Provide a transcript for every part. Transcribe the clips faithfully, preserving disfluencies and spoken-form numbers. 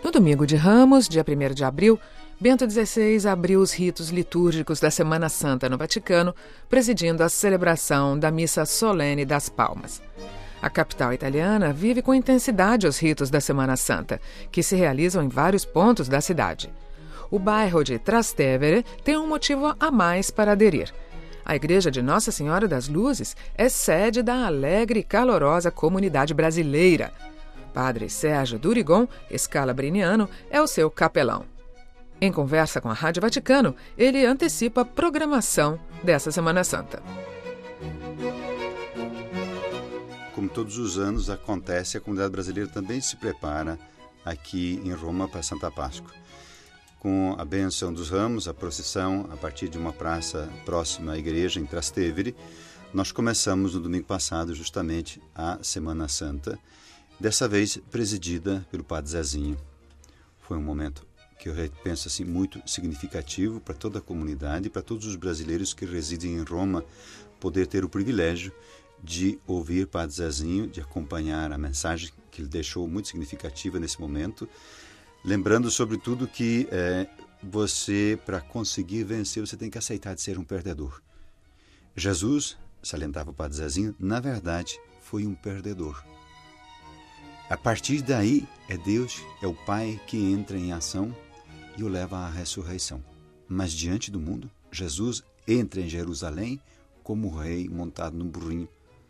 No domingo de Ramos, dia primeiro de abril, Bento dezesseis abriu os ritos litúrgicos da Semana Santa no Vaticano, presidindo a celebração da Missa Solene das Palmas. A capital italiana vive com intensidade os ritos da Semana Santa, que se realizam em vários pontos da cidade. O bairro de Trastevere tem um motivo a mais para aderir. A Igreja de Nossa Senhora das Luzes é sede da alegre e calorosa comunidade brasileira. Padre Sérgio Durigon, escalabriniano, é o seu capelão. Em conversa com a Rádio Vaticano, ele antecipa a programação dessa Semana Santa. Como todos os anos acontece, a comunidade brasileira também se prepara aqui em Roma para Santa Páscoa. Com a bênção dos ramos, a procissão a partir de uma praça próxima à igreja, em Trastevere, nós começamos no domingo passado justamente a Semana Santa, dessa vez presidida pelo Padre Zezinho. Foi um momento que eu penso assim, muito significativo para toda a comunidade e para todos os brasileiros que residem em Roma, poder ter o privilégio de ouvir Padre Zezinho, de acompanhar a mensagem que ele deixou muito significativa nesse momento, lembrando sobretudo que é, você, para conseguir vencer, você tem que aceitar de ser um perdedor. Jesus, salientava o Padre Zezinho, na verdade foi um perdedor. A partir daí, é Deus, é o Pai que entra em ação e o leva à ressurreição. Mas diante do mundo, Jesus entra em Jerusalém como rei montado num burrinho,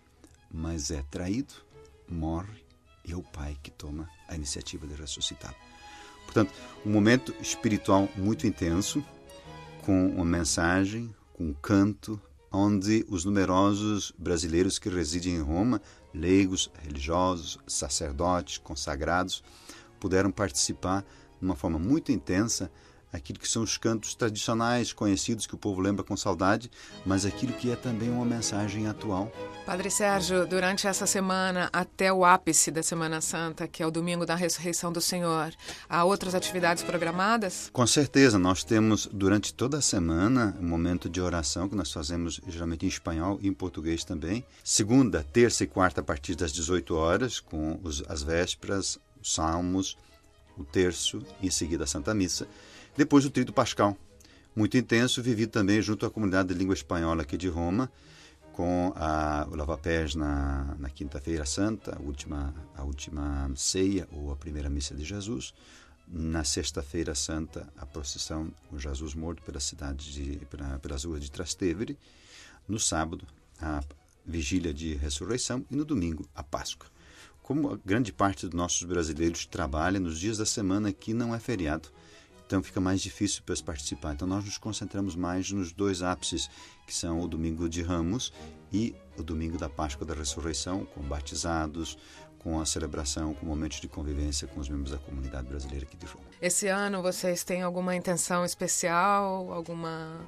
mas é traído, morre e é o Pai que toma a iniciativa de ressuscitá-lo. Portanto, um momento espiritual muito intenso, com uma mensagem, com um canto, onde os numerosos brasileiros que residem em Roma, leigos, religiosos, sacerdotes, consagrados, puderam participar de uma forma muito intensa aquilo que são os cantos tradicionais, conhecidos, que o povo lembra com saudade, mas aquilo que é também uma mensagem atual. Padre Sérgio, durante essa semana, até o ápice da Semana Santa, que é o domingo da ressurreição do Senhor, há outras atividades programadas? Com certeza, nós temos durante toda a semana um momento de oração que nós fazemos geralmente em espanhol e em português também. Segunda, terça e quarta a partir das dezoito horas, com os, as vésperas, os salmos, o terço e em seguida a Santa Missa. Depois o Tríduo Pascal, muito intenso, vivido também junto à comunidade de língua espanhola aqui de Roma, com a, o lava-pés na, na Quinta-feira Santa, a última, a última ceia ou a primeira missa de Jesus. Na Sexta-feira Santa, a procissão com Jesus morto pela cidade de, pela, pelas ruas de Trastevere. No sábado, a vigília de ressurreição e no domingo, a Páscoa. Como a grande parte dos nossos brasileiros trabalha nos dias da semana que não é feriado, então fica mais difícil para eles participar. Então nós nos concentramos mais nos dois ápices, que são o domingo de Ramos e o domingo da Páscoa da Ressurreição, com batizados, com a celebração, com momentos de convivência com os membros da comunidade brasileira aqui de Roma. Esse ano vocês têm alguma intenção especial, alguma...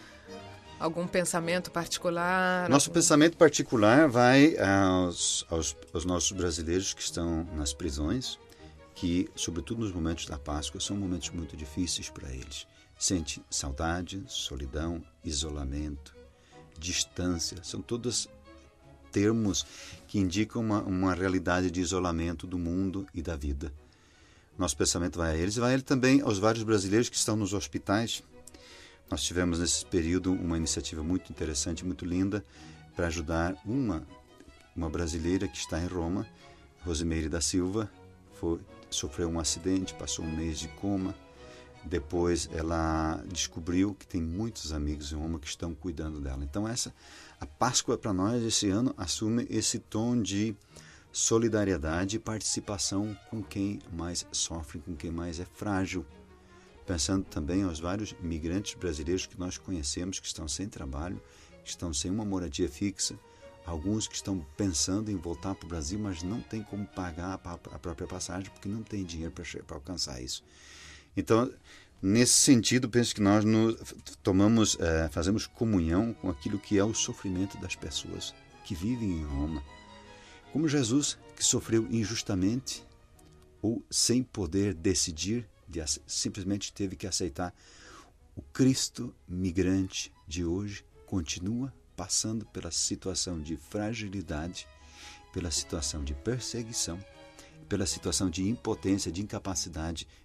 algum pensamento particular? Nosso algum... pensamento particular vai aos, aos, aos nossos brasileiros que estão nas prisões, que, sobretudo nos momentos da Páscoa, são momentos muito difíceis para eles. Sente saudade, solidão, isolamento, distância, são todos termos que indicam uma, uma realidade de isolamento do mundo e da vida. Nosso pensamento vai a eles e vai ele também aos vários brasileiros que estão nos hospitais. Nós tivemos nesse período uma iniciativa muito interessante, muito linda, para ajudar uma, uma brasileira que está em Roma, Rosimeire da Silva, foi, sofreu um acidente, passou um mês de coma. Depois ela descobriu que tem muitos amigos em Roma que estão cuidando dela. Então essa, a Páscoa para nós esse ano assume esse tom de solidariedade e participação com quem mais sofre, com quem mais é frágil. Pensando também aos vários migrantes brasileiros que nós conhecemos, que estão sem trabalho, que estão sem uma moradia fixa, alguns que estão pensando em voltar para o Brasil, mas não tem como pagar a própria passagem, porque não tem dinheiro para alcançar isso. Então, nesse sentido, penso que nós nos tomamos, é, fazemos comunhão com aquilo que é o sofrimento das pessoas que vivem em Roma. Como Jesus, que sofreu injustamente ou sem poder decidir, de, simplesmente teve que aceitar. O Cristo migrante de hoje continua passando pela situação de fragilidade, pela situação de perseguição, pela situação de impotência, de incapacidade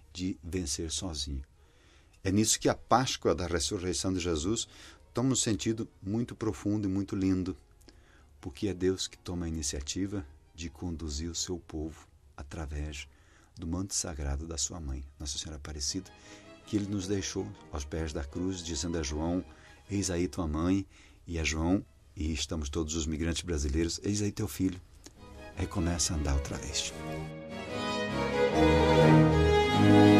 de vencer sozinho. É nisso que a Páscoa da ressurreição de Jesus toma um sentido muito profundo e muito lindo, porque é Deus que toma a iniciativa de conduzir o seu povo através do manto sagrado da sua mãe, Nossa Senhora Aparecida, que ele nos deixou aos pés da cruz, dizendo a João: eis aí tua mãe, e a João, e estamos todos os migrantes brasileiros, eis aí teu filho. Aí começa a andar outra vez.